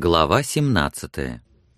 Глава 17.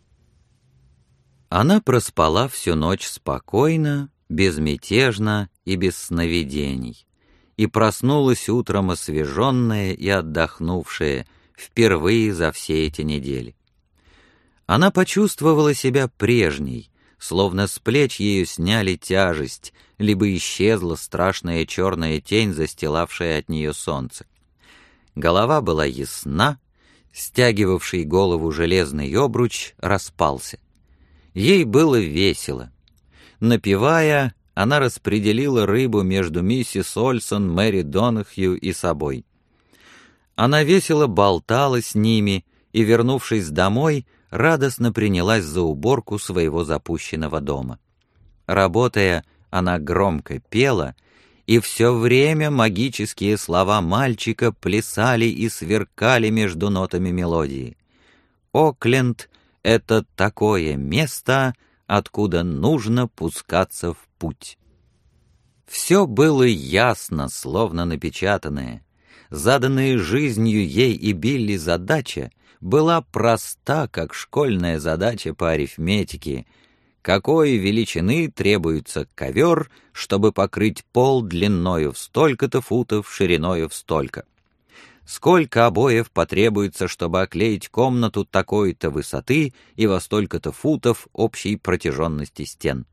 Она проспала всю ночь спокойно, безмятежно и без сновидений, и проснулась утром освеженная и отдохнувшая впервые за все эти недели. Она почувствовала себя прежней, словно с плеч ее сняли тяжесть, либо исчезла страшная черная тень, застилавшая от нее солнце. Голова была ясна, стягивавший голову железный обруч распался. Ей было весело. Напевая, она распределила рыбу между миссис Ольсон, Мэри Донахью и собой. Она весело болтала с ними и, вернувшись домой, радостно принялась за уборку своего запущенного дома. Работая, она громко пела, и все время магические слова мальчика плясали и сверкали между нотами мелодии. Окленд — это такое место, откуда нужно пускаться в путь. Все было ясно, словно напечатанное. Заданная жизнью ей и Билли задача была проста, как школьная задача по арифметике. Какой величины требуется ковер, чтобы покрыть пол длиною в столько-то футов, шириною в столько? Сколько обоев потребуется, чтобы оклеить комнату такой-то высоты и во столько-то футов общей протяженности стен?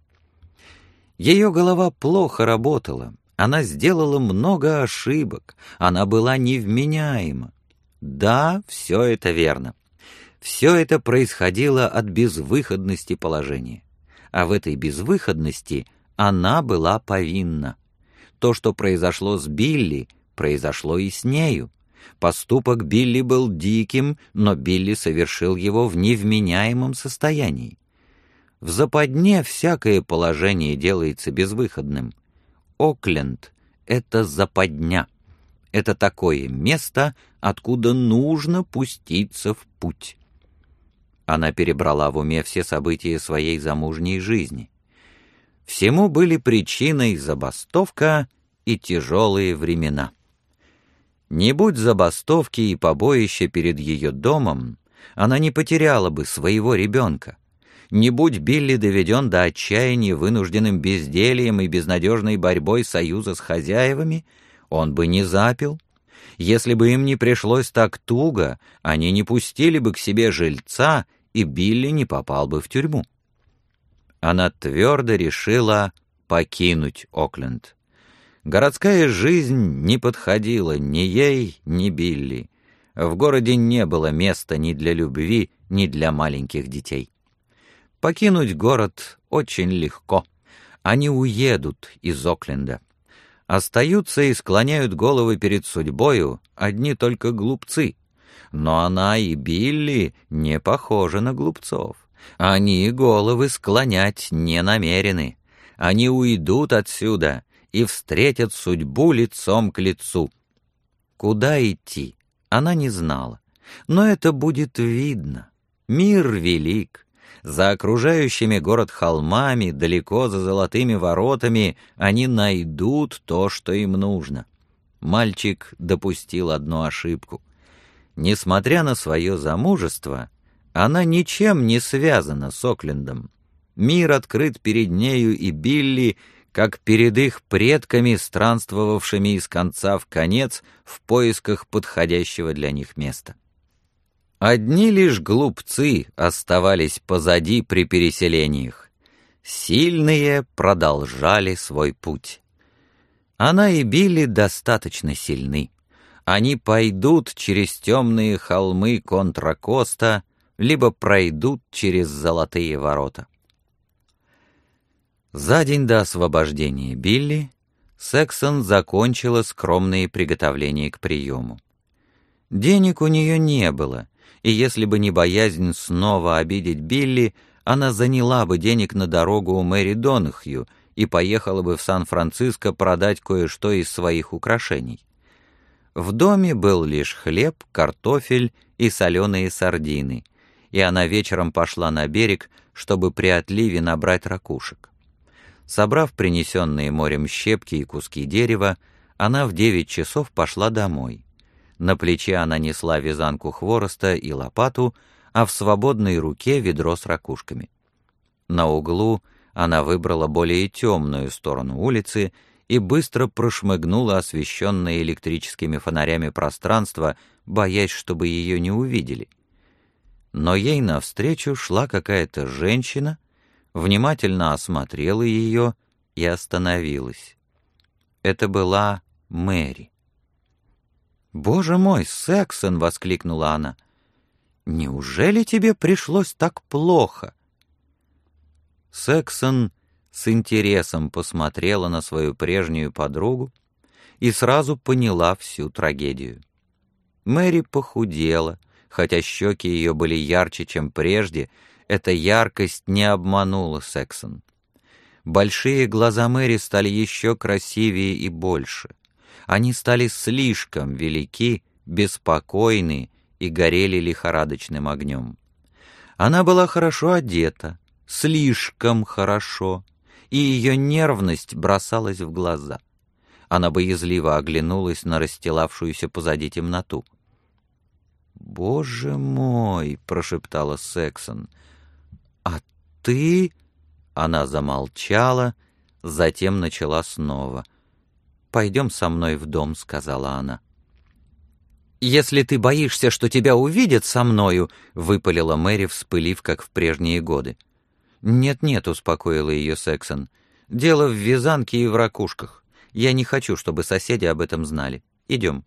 Ее голова плохо работала, она сделала много ошибок, она была невменяема. Да, все это верно. Все это происходило от безвыходности положения. А в этой безвыходности она была повинна. То, что произошло с Билли, произошло и с нею. Поступок Билли был диким, но Билли совершил его в невменяемом состоянии. В западне всякое положение делается безвыходным. Окленд — это западня. Это такое место, откуда нужно пуститься в путь. Она перебрала в уме все события своей замужней жизни. Всему были причиной забастовка и тяжелые времена. Не будь забастовки и побоища перед ее домом, она не потеряла бы своего ребенка. Не будь Билли доведен до отчаяния вынужденным бездельем и безнадежной борьбой союза с хозяевами, он бы не запил. Если бы им не пришлось так туго, они не пустили бы к себе жильца, и Билли не попал бы в тюрьму. Она твердо решила покинуть Окленд. Городская жизнь не подходила ни ей, ни Билли. В городе не было места ни для любви, ни для маленьких детей. Покинуть город очень легко. Они уедут из Окленда. Остаются и склоняют головы перед судьбою одни только глупцы. Но она и Билли не похожи на глупцов. Они головы склонять не намерены. Они уйдут отсюда и встретят судьбу лицом к лицу. Куда идти, она не знала. Но это будет видно. Мир велик. За окружающими город холмами, далеко за золотыми воротами, они найдут то, что им нужно. Мальчик допустил одну ошибку. Несмотря на свое замужество, она ничем не связана с Оклендом. Мир открыт перед нею и Билли, как перед их предками, странствовавшими из конца в конец в поисках подходящего для них места. Одни лишь глупцы оставались позади при переселениях. Сильные продолжали свой путь. Она и Билли достаточно сильны. Они пойдут через темные холмы Контра-Коста, либо пройдут через золотые ворота. За день до освобождения Билли Сексон закончила скромные приготовления к приему. Денег у нее не было, и если бы не боязнь снова обидеть Билли, она заняла бы денег на дорогу у Мэри Донахью и поехала бы в Сан-Франциско продать кое-что из своих украшений. В доме был лишь хлеб, картофель и соленые сардины, и она вечером пошла на берег, чтобы при отливе набрать ракушек. Собрав принесенные морем щепки и куски дерева, она в 9 часов пошла домой. На плече она несла вязанку хвороста и лопату, а в свободной руке ведро с ракушками. На углу она выбрала более темную сторону улицы и быстро прошмыгнула освещенное электрическими фонарями пространство, боясь, чтобы ее не увидели. Но ей навстречу шла какая-то женщина, внимательно осмотрела ее и остановилась. Это была Мэри. «Боже мой, Сексон!» — воскликнула она. «Неужели тебе пришлось так плохо?» Сексон с интересом посмотрела на свою прежнюю подругу и сразу поняла всю трагедию. Мэри похудела, хотя щеки ее были ярче, чем прежде, эта яркость не обманула Сексон. Большие глаза Мэри стали еще красивее и больше. Они стали слишком велики, беспокойны и горели лихорадочным огнем. Она была хорошо одета, слишком хорошо, и ее нервность бросалась в глаза. Она боязливо оглянулась на расстилавшуюся позади темноту. «Боже мой!» — прошептала Сексон. «А ты...» Она замолчала, затем начала снова. «Пойдем со мной в дом», — сказала она. «Если ты боишься, что тебя увидят со мною», — выпалила Мэри, вспылив, как в прежние годы. «Нет-нет», — успокоила ее Сексон. «Дело в вязанке и в ракушках. Я не хочу, чтобы соседи об этом знали. Идем».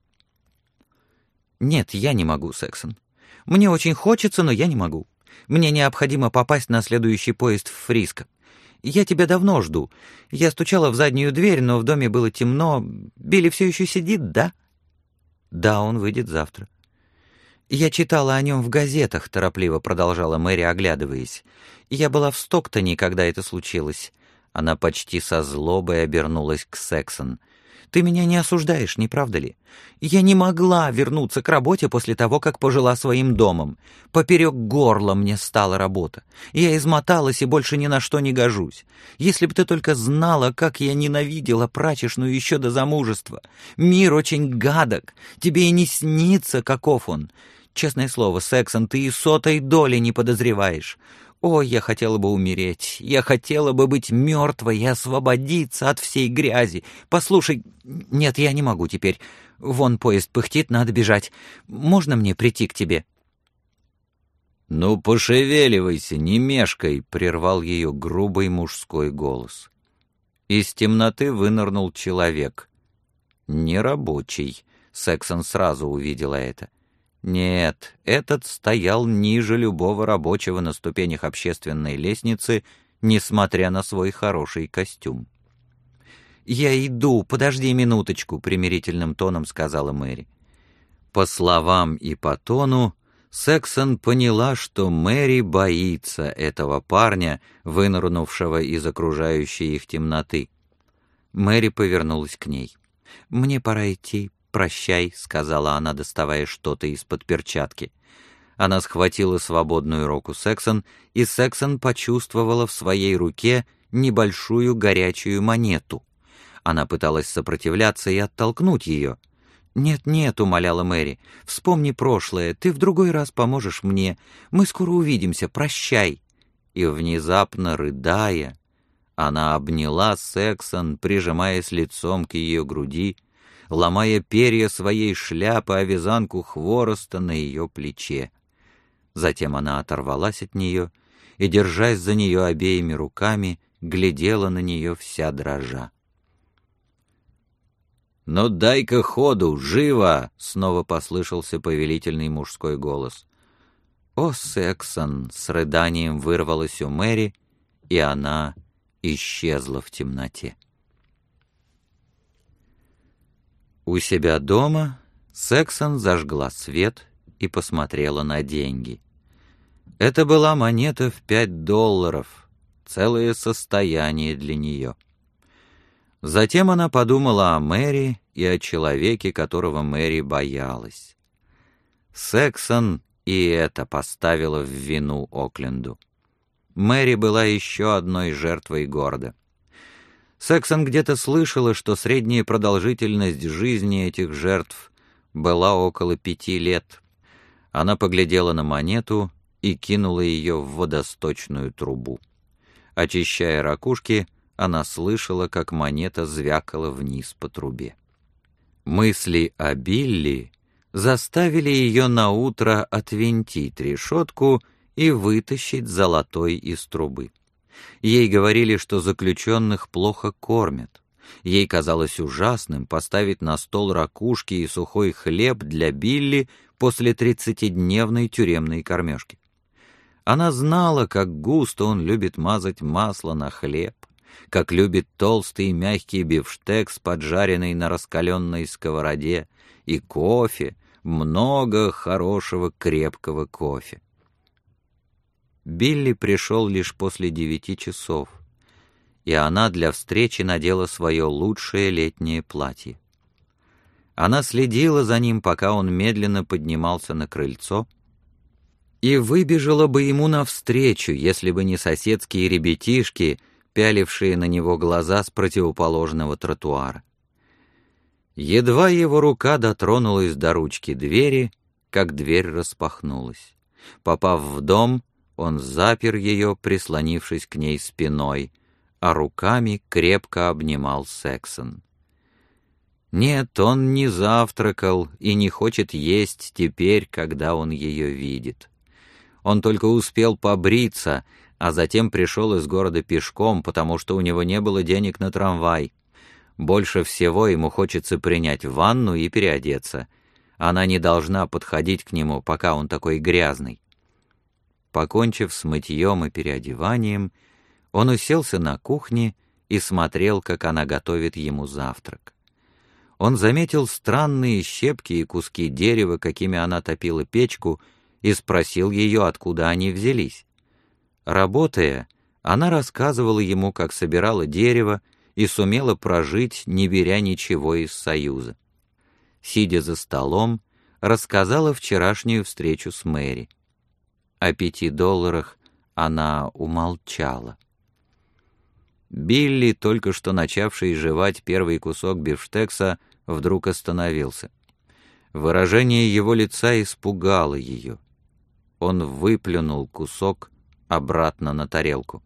«Нет, я не могу, Сексон. Мне очень хочется, но я не могу. Мне необходимо попасть на следующий поезд в Фриско. Я тебя давно жду. Я стучала в заднюю дверь, но в доме было темно. Билли все еще сидит, да?» «Да, он выйдет завтра». «Я читала о нем в газетах», — торопливо продолжала Мэри, оглядываясь. «Я была в Стоктоне, когда это случилось». Она почти со злобой обернулась к Сексон. «Ты меня не осуждаешь, не правда ли? Я не могла вернуться к работе после того, как пожила своим домом. Поперек горла мне стала работа. Я измоталась и больше ни на что не гожусь. Если бы ты только знала, как я ненавидела прачечную еще до замужества. Мир очень гадок. Тебе и не снится, каков он. Честное слово, Сексон, ты и сотой доли не подозреваешь. Ой, я хотела бы умереть, я хотела бы быть мертвой и освободиться от всей грязи. Послушай, нет, я не могу теперь. Вон поезд пыхтит, надо бежать. Можно мне прийти к тебе?» «Ну, пошевеливайся, не мешкай», — прервал ее грубый мужской голос. Из темноты вынырнул человек. Нерабочий. Сексон сразу увидела это. Нет, этот стоял ниже любого рабочего на ступенях общественной лестницы, несмотря на свой хороший костюм. «Я иду, подожди минуточку», — примирительным тоном сказала Мэри. По словам и по тону, Сексон поняла, что Мэри боится этого парня, вынырнувшего из окружающей их темноты. Мэри повернулась к ней. «Мне пора идти. «Прощай», — сказала она, доставая что-то из-под перчатки. Она схватила свободную руку Сексон, и Сексон почувствовала в своей руке небольшую горячую монету. Она пыталась сопротивляться и оттолкнуть ее. «Нет-нет», — умоляла Мэри, — «вспомни прошлое, ты в другой раз поможешь мне. Мы скоро увидимся, прощай». И внезапно, рыдая, она обняла Сексон, прижимаясь лицом к ее груди, ломая перья своей шляпы о вязанку хвороста на ее плече. Затем она оторвалась от нее и, держась за нее обеими руками, глядела на нее вся дрожа. «Ну дай-ка ходу, живо!» — снова послышался повелительный мужской голос. «О, Сексон!» — с рыданием вырвалось у Мэри, и она исчезла в темноте. У себя дома Сексон зажгла свет и посмотрела на деньги. Это была монета в $5, целое состояние для нее. Затем она подумала о Мэри и о человеке, которого Мэри боялась. Сексон и это поставила в вину Окленду. Мэри была еще одной жертвой города. Сексон где-то слышала, что средняя продолжительность жизни этих жертв была около 5 лет. Она поглядела на монету и кинула ее в водосточную трубу. Очищая ракушки, она слышала, как монета звякала вниз по трубе. Мысли о Билли заставили ее наутро отвинтить решетку и вытащить золотой из трубы. Ей говорили, что заключенных плохо кормят. Ей казалось ужасным поставить на стол ракушки и сухой хлеб для Билли после 30-дневной тюремной кормежки. Она знала, как густо он любит мазать масло на хлеб, как любит толстый и мягкий бифштекс, поджаренный на раскаленной сковороде, и кофе, много хорошего крепкого кофе. Билли пришел лишь после 9 часов, и она для встречи надела свое лучшее летнее платье. Она следила за ним, пока он медленно поднимался на крыльцо, и выбежала бы ему навстречу, если бы не соседские ребятишки, пялившие на него глаза с противоположного тротуара. Едва его рука дотронулась до ручки двери, как дверь распахнулась. Попав в дом, он запер ее, прислонившись к ней спиной, а руками крепко обнимал Сексон. Нет, он не завтракал и не хочет есть теперь, когда он ее видит. Он только успел побриться, а затем пришел из города пешком, потому что у него не было денег на трамвай. Больше всего ему хочется принять ванну и переодеться. Она не должна подходить к нему, пока он такой грязный. Покончив с мытьем и переодеванием, он уселся на кухне и смотрел, как она готовит ему завтрак. Он заметил странные щепки и куски дерева, какими она топила печку, и спросил ее, откуда они взялись. Работая, она рассказывала ему, как собирала дерево и сумела прожить, не беря ничего из Союза. Сидя за столом, рассказала вчерашнюю встречу с Мэри. О $5 она умолчала. Билли, только что начавший жевать первый кусок бифштекса, вдруг остановился. Выражение его лица испугало ее. Он выплюнул кусок обратно на тарелку.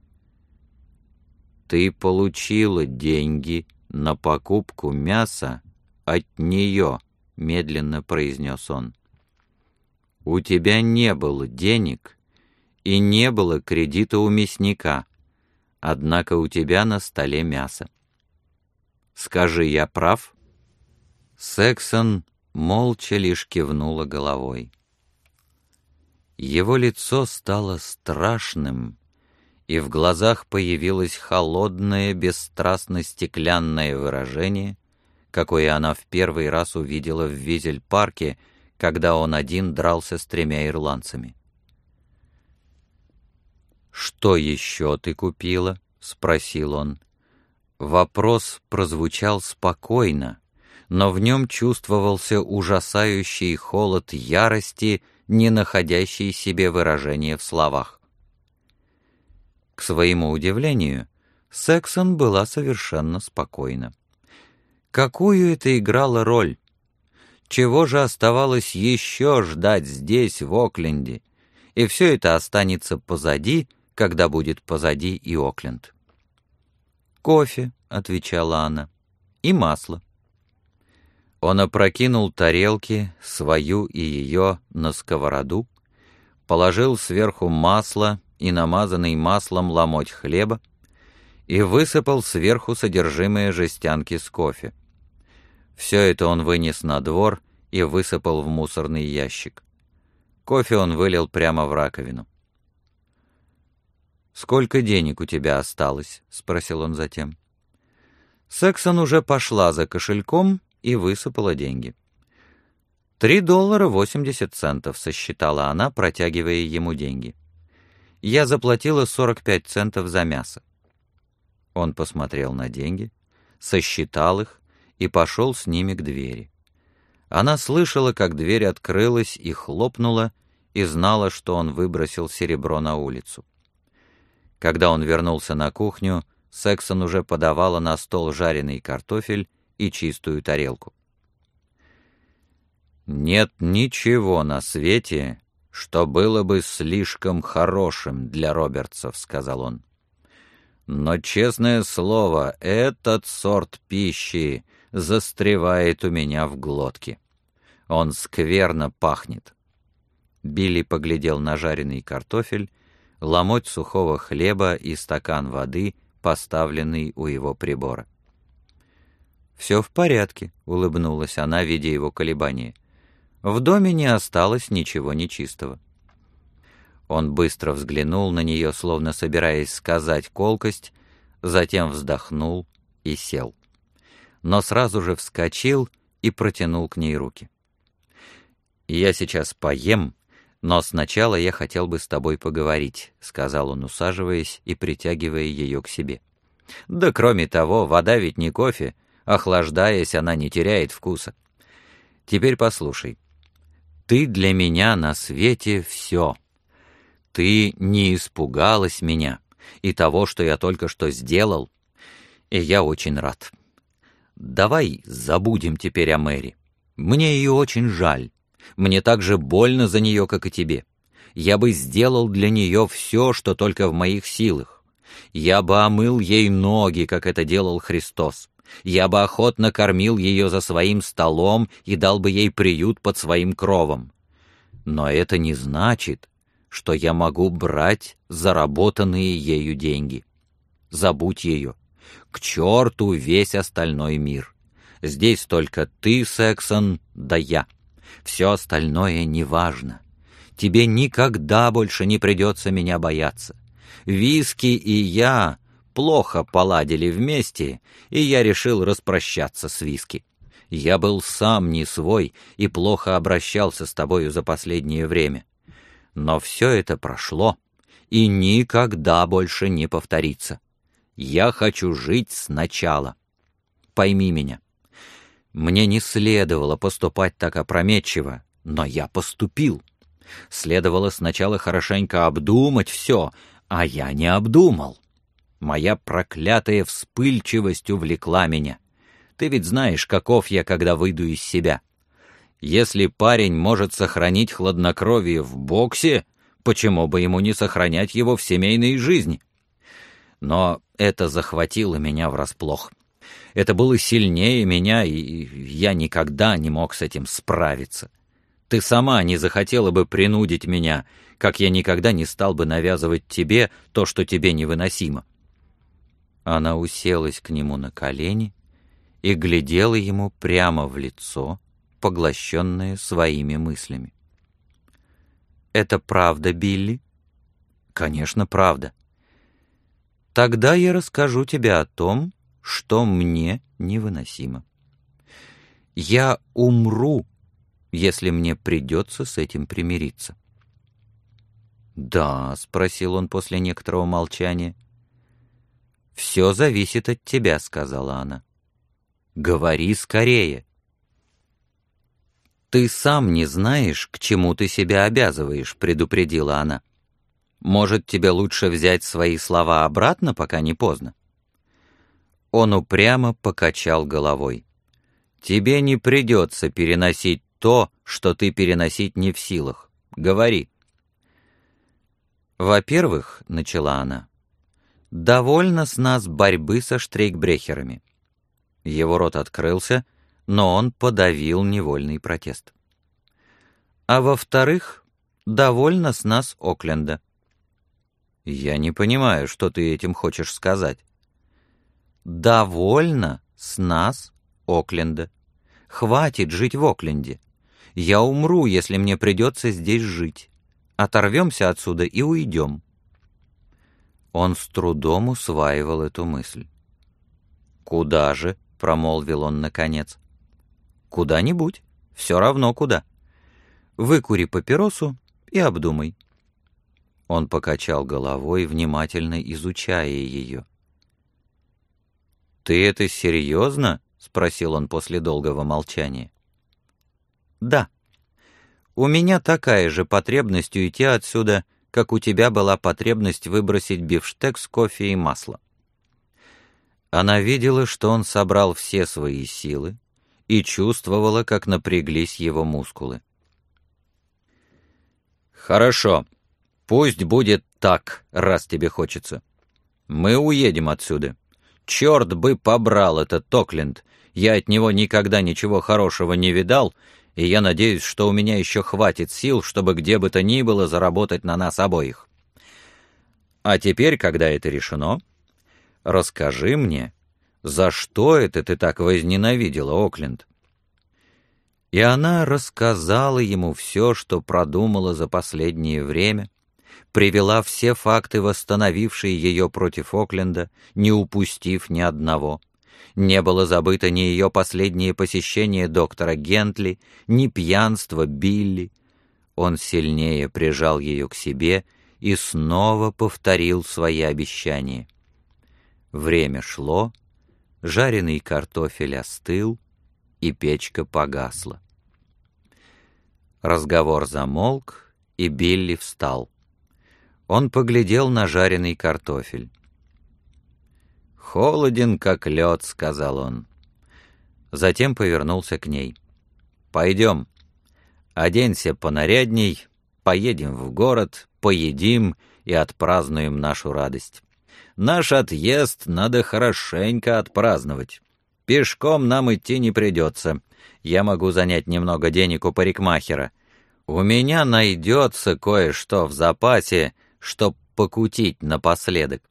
«Ты получила деньги на покупку мяса от нее», — медленно произнес он. «У тебя не было денег и не было кредита у мясника, однако у тебя на столе мясо. Скажи, я прав?» Сексон молча лишь кивнула головой. Его лицо стало страшным, и в глазах появилось холодное, бесстрастно-стеклянное выражение, какое она в первый раз увидела в Визель-парке, когда он один дрался с 3 ирландцами. «Что еще ты купила?» — спросил он. Вопрос прозвучал спокойно, но в нем чувствовался ужасающий холод ярости, не находящий себе выражения в словах. К своему удивлению, Сексон была совершенно спокойна. Какую это играло роль? Чего же оставалось еще ждать здесь, в Окленде? И все это останется позади, когда будет позади и Окленд. «Кофе», — отвечала она, — «и масло». Он опрокинул тарелки, свою и ее, на сковороду, положил сверху масло и намазанный маслом ломоть хлеба и высыпал сверху содержимое жестянки с кофе. Все это он вынес на двор и высыпал в мусорный ящик. Кофе он вылил прямо в раковину. «Сколько денег у тебя осталось?» — спросил он затем. Сексон уже пошла за кошельком и высыпала деньги. $3.80 сосчитала она, протягивая ему деньги. «Я заплатила 45 центов за мясо». Он посмотрел на деньги, сосчитал их и пошел с ними к двери. Она слышала, как дверь открылась и хлопнула, и знала, что он выбросил серебро на улицу. Когда он вернулся на кухню, Сексон уже подавала на стол жареный картофель и чистую тарелку. «Нет ничего на свете, что было бы слишком хорошим для Робертсов», — сказал он. «Но, честное слово, этот сорт пищи застревает у меня в глотке. Он скверно пахнет». Билли поглядел на жареный картофель, ломоть сухого хлеба и стакан воды, поставленный у его прибора. «Все в порядке», — улыбнулась она, видя его колебания. «В доме не осталось ничего нечистого». Он быстро взглянул на нее, словно собираясь сказать колкость, затем вздохнул и сел. Но сразу же вскочил и протянул к ней руки. «Я сейчас поем, но сначала я хотел бы с тобой поговорить», — сказал он, усаживаясь и притягивая ее к себе. «Да кроме того, вода ведь не кофе, охлаждаясь, она не теряет вкуса. Теперь послушай. Ты для меня на свете все. Ты не испугалась меня и того, что я только что сделал, и я очень рад. Давай забудем теперь о Мэри. Мне ее очень жаль. Мне так же больно за нее, как и тебе. Я бы сделал для нее все, что только в моих силах. Я бы омыл ей ноги, как это делал Христос. Я бы охотно кормил ее за своим столом и дал бы ей приют под своим кровом. Но это не значит, что я могу брать заработанные ею деньги. Забудь ее. К черту весь остальной мир. Здесь только ты, Сексон, да я. Все остальное неважно. Тебе никогда больше не придется меня бояться. Виски и я плохо поладили вместе, и я решил распрощаться с Виски. Я был сам не свой и плохо обращался с тобою за последнее время. Но все это прошло и никогда больше не повторится. Я хочу жить сначала. Пойми меня. Мне не следовало поступать так опрометчиво, но я поступил. Следовало сначала хорошенько обдумать все, а я не обдумал. Моя проклятая вспыльчивость увлекла меня. Ты ведь знаешь, каков я, когда выйду из себя. Если парень может сохранить хладнокровие в боксе, почему бы ему не сохранять его в семейной жизни? Но это захватило меня врасплох. Это было сильнее меня, и я никогда не мог с этим справиться. Ты сама не захотела бы принудить меня, как я никогда не стал бы навязывать тебе то, что тебе невыносимо». Она уселась к нему на колени и глядела ему прямо в лицо, поглощенная своими мыслями. «Это правда, Билли?» «Конечно, правда». «Тогда я расскажу тебе о том, что мне невыносимо. Я умру, если мне придется с этим примириться». «Да?» — спросил он после некоторого молчания. «Все зависит от тебя», — сказала она. «Говори скорее». «Ты сам не знаешь, к чему ты себя обязываешь», — предупредила она. «Может, тебе лучше взять свои слова обратно, пока не поздно?» Он упрямо покачал головой. «Тебе не придется переносить то, что ты переносить не в силах. Говори». «Во-первых, — начала она, — довольно с нас борьбы со штрейкбрехерами». Его рот открылся, но он подавил невольный протест. «А во-вторых, довольно с нас Окленда». «Я не понимаю, что ты этим хочешь сказать». «Довольно с нас Окленда. Хватит жить в Окленде. Я умру, если мне придется здесь жить. Оторвемся отсюда и уйдем». Он с трудом усваивал эту мысль. «Куда же?» — промолвил он наконец. «Куда-нибудь. Все равно куда. Выкури папиросу и обдумай». Он покачал головой, внимательно изучая ее. «Ты это серьезно?» — спросил он после долгого молчания. «Да. У меня такая же потребность уйти отсюда, как у тебя была потребность выбросить бифштекс, кофе и масло». Она видела, что он собрал все свои силы, и чувствовала, как напряглись его мускулы. «Хорошо, пусть будет так, раз тебе хочется. Мы уедем отсюда. Черт бы побрал этот Окленд, я от него никогда ничего хорошего не видал, и я надеюсь, что у меня еще хватит сил, чтобы где бы то ни было заработать на нас обоих. А теперь, когда это решено, расскажи мне, за что это ты так возненавидела Окленд?» И она рассказала ему все, что продумала за последнее время, привела все факты, восстановившие ее против Окленда, не упустив ни одного. Не было забыто ни ее последнее посещение доктора Гентли, ни пьянство Билли. Он сильнее прижал ее к себе и снова повторил свои обещания. Время шло, жареный картофель остыл, и печка погасла. Разговор замолк, и Билли встал. Он поглядел на жареный картофель. «Холоден, как лед», — сказал он. Затем повернулся к ней. «Пойдем, оденься понарядней, поедем в город, поедим и отпразднуем нашу радость. Наш отъезд надо хорошенько отпраздновать. Пешком нам идти не придется. Я могу занять немного денег у парикмахера. У меня найдется кое-что в запасе, чтоб покутить напоследок».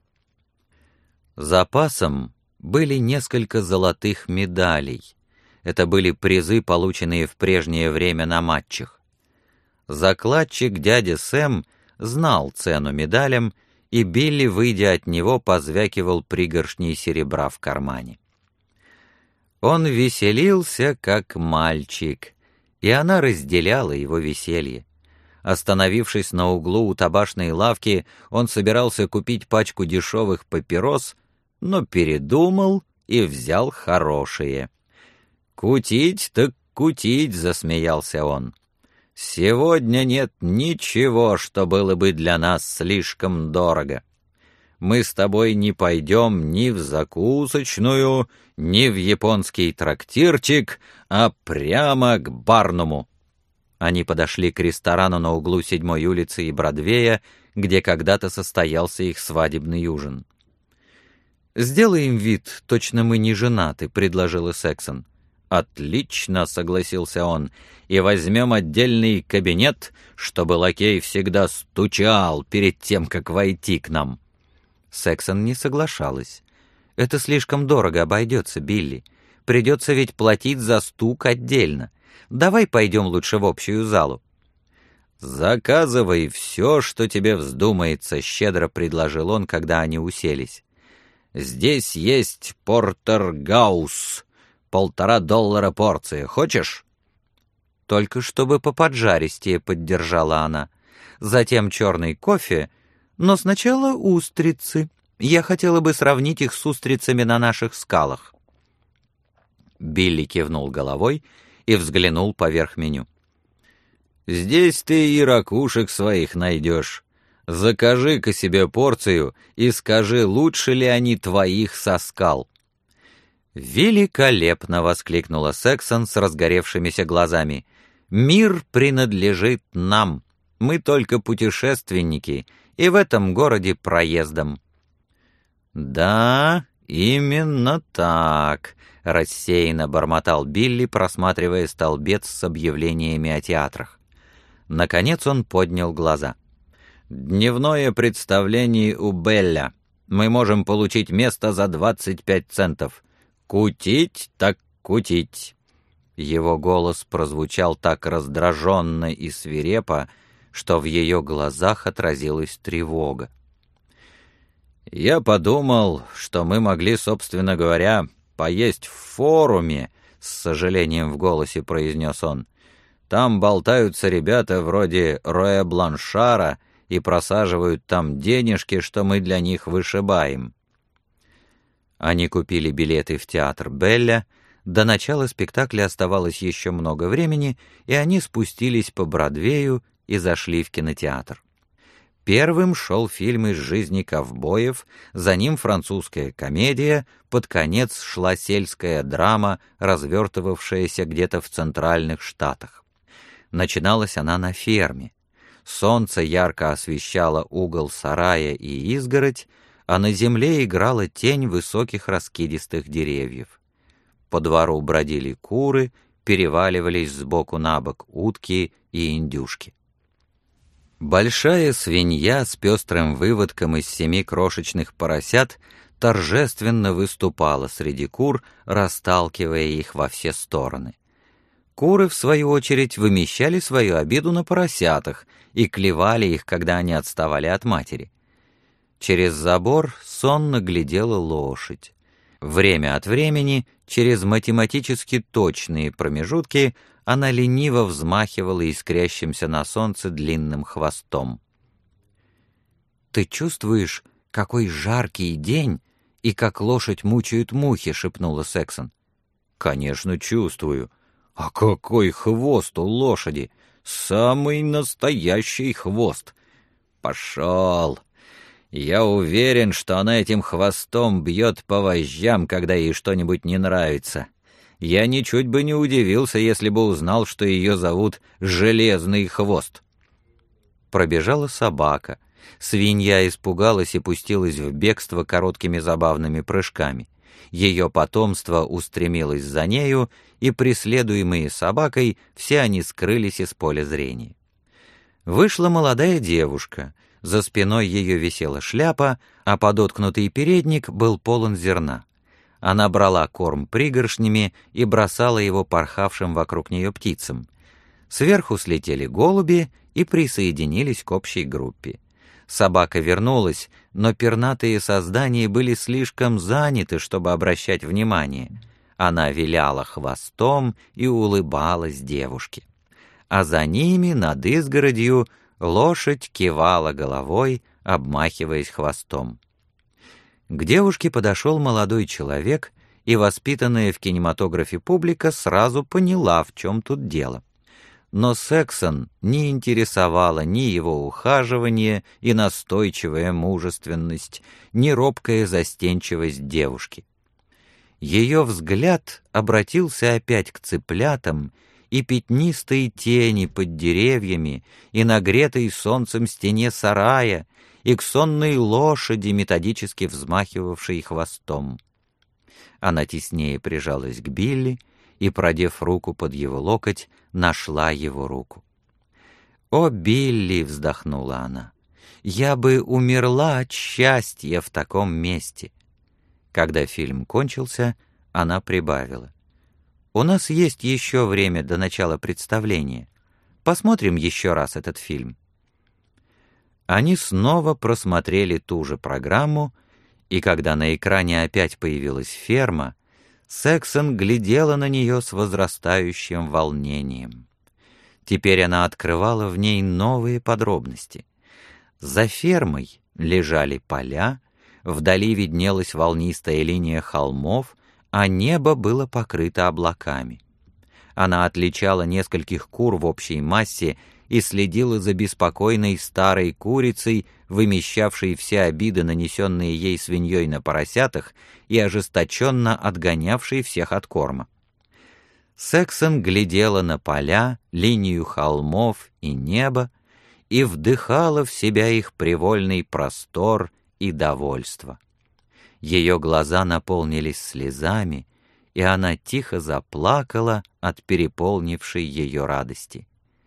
Запасом были несколько золотых медалей. Это были призы, полученные в прежнее время на матчах. Закладчик дядя Сэм знал цену медалям, и Билли, выйдя от него, позвякивал пригоршней серебра в кармане. Он веселился, как мальчик, и она разделяла его веселье. Остановившись на углу у табачной лавки, он собирался купить пачку дешевых папирос, но передумал и взял хорошие. «Кутить так кутить», — засмеялся он. «Сегодня нет ничего, что было бы для нас слишком дорого. Мы с тобой не пойдем ни в закусочную, ни в японский трактирчик, а прямо к Барнуму». Они подошли к ресторану на углу 7-й улицы и Бродвея, где когда-то состоялся их свадебный ужин. «Сделаем вид, точно мы не женаты», — предложила Сексон. «Отлично», — согласился он, — «и возьмем отдельный кабинет, чтобы лакей всегда стучал перед тем, как войти к нам». Сексон не соглашалась. «Это слишком дорого обойдется, Билли. Придется ведь платить за стук отдельно. Давай пойдем лучше в общую залу». «Заказывай все, что тебе вздумается», — щедро предложил он, когда они уселись. «Здесь есть портер-гаус, $1,5 порция. Хочешь?» «Только чтобы поподжаристее», — поддержала она. «Затем черный кофе, но сначала устрицы. Я хотела бы сравнить их с устрицами на наших скалах». Билли кивнул головой и взглянул поверх меню. «Здесь ты и ракушек своих найдешь. Закажи-ка себе порцию и скажи, лучше ли они твоих со скал». «Великолепно!» — воскликнула Сексон с разгоревшимися глазами. «Мир принадлежит нам. Мы только путешественники, и в этом городе проездом». «Да, именно так», — рассеянно бормотал Билли, просматривая столбец с объявлениями о театрах. Наконец он поднял глаза. «Дневное представление у Белля. Мы можем получить место за 25 центов. Кутить так кутить». Его голос прозвучал так раздраженно и свирепо, что в ее глазах отразилась тревога. «Я подумал, что мы могли, собственно говоря, поесть в форуме», — с сожалением в голосе произнес он. «Там болтаются ребята вроде Роя Бланшара и просаживают там денежки, что мы для них вышибаем». Они купили билеты в театр Белля. До начала спектакля оставалось еще много времени, и они спустились по Бродвею и зашли в кинотеатр. Первым шел фильм из жизни ковбоев, за ним французская комедия, под конец шла сельская драма, развертывавшаяся где-то в центральных штатах. Начиналась она на ферме. Солнце ярко освещало угол сарая и изгородь, а на земле играла тень высоких раскидистых деревьев. По двору бродили куры, переваливались сбоку на бок утки и индюшки. Большая свинья с пестрым выводком из 7 крошечных поросят торжественно выступала среди кур, расталкивая их во все стороны. Куры, в свою очередь, вымещали свою обиду на поросятах и клевали их, когда они отставали от матери. Через забор сонно глядела лошадь. Время от времени, через математически точные промежутки, она лениво взмахивала искрящимся на солнце длинным хвостом. «Ты чувствуешь, какой жаркий день и как лошадь мучают мухи?» — шепнула Сексон. «Конечно, чувствую. А какой хвост у лошади! Самый настоящий хвост! Пошел! Я уверен, что она этим хвостом бьет по вожжам, когда ей что-нибудь не нравится. Я ничуть бы не удивился, если бы узнал, что ее зовут Железный Хвост». Пробежала собака. Свинья испугалась и пустилась в бегство короткими забавными прыжками. Ее потомство устремилось за нею, и, преследуемые собакой, все они скрылись из поля зрения. Вышла молодая девушка. За спиной ее висела шляпа, а подоткнутый передник был полон зерна. Она брала корм пригоршнями и бросала его порхавшим вокруг нее птицам. Сверху слетели голуби и присоединились к общей группе. Собака вернулась, но пернатые создания были слишком заняты, чтобы обращать внимание. Она виляла хвостом и улыбалась девушке. А за ними, над изгородью, лошадь кивала головой, обмахиваясь хвостом. К девушке подошел молодой человек, и воспитанная в кинематографе публика сразу поняла, в чем тут дело. Но Сексон не интересовала ни его ухаживание и настойчивая мужественность, ни робкая застенчивость девушки. Ее взгляд обратился опять к цыплятам и пятнистой тени под деревьями, и нагретой солнцем стене сарая, и к сонной лошади, методически взмахивавшей хвостом. Она теснее прижалась к Билли и, продев руку под его локоть, нашла его руку. «О, Билли!» — вздохнула она. «Я бы умерла от счастья в таком месте!» Когда фильм кончился, она прибавила. «У нас есть еще время до начала представления. Посмотрим еще раз этот фильм». Они снова просмотрели ту же программу, и когда на экране опять появилась ферма, Сексон глядела на нее с возрастающим волнением. Теперь она открывала в ней новые подробности. За фермой лежали поля, вдали виднелась волнистая линия холмов, а небо было покрыто облаками. Она отличала нескольких кур в общей массе и следила за беспокойной старой курицей, вымещавшей все обиды, нанесенные ей свиньей на поросятах, и ожесточенно отгонявшей всех от корма. Сексон глядела на поля, линию холмов и небо и вдыхала в себя их привольный простор и довольство. Ее глаза наполнились слезами, и она тихо заплакала от переполнившей ее радости.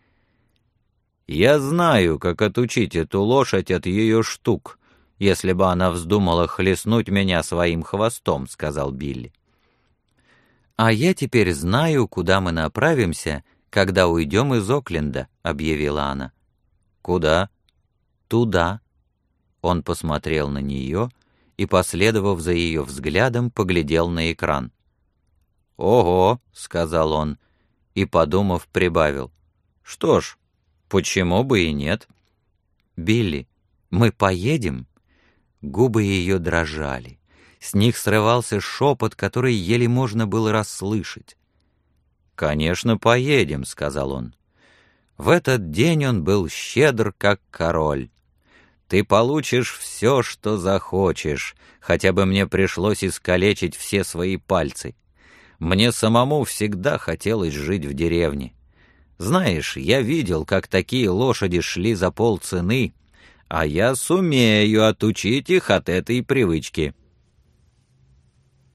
«Я знаю, как отучить эту лошадь от ее штук, если бы она вздумала хлестнуть меня своим хвостом», — сказал Билли. «А я теперь знаю, куда мы направимся, когда уйдем из Окленда», — объявила она. «Куда?» «Туда». Он посмотрел на нее и, последовав за ее взглядом, поглядел на экран. «Ого», — сказал он, и, подумав, прибавил. «Что ж, почему бы и нет?» «Билли, мы поедем?» Губы ее дрожали. С них срывался шепот, который еле можно было расслышать. «Конечно, поедем», — сказал он. В этот день он был щедр, как король. «Ты получишь все, что захочешь, хотя бы мне пришлось искалечить все свои пальцы. Мне самому всегда хотелось жить в деревне. Знаешь, я видел, как такие лошади шли за полцены, а я сумею отучить их от этой привычки».